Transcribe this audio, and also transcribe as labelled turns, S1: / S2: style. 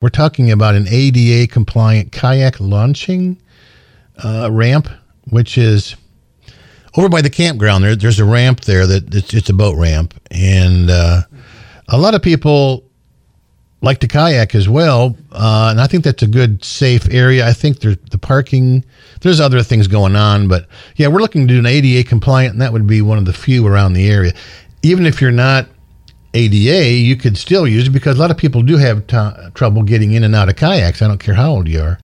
S1: we're talking about an ADA compliant kayak launching ramp, which is over by the campground. There's a ramp there it's a boat ramp, and a lot of people like to kayak as well, and I think that's a good, safe area. I think there's the parking. There's other things going on, but yeah, we're looking to do an ADA compliant, and that would be one of the few around the area. Even if you're not ADA, you could still use it because a lot of people do have trouble getting in and out of kayaks. I don't care how old you are.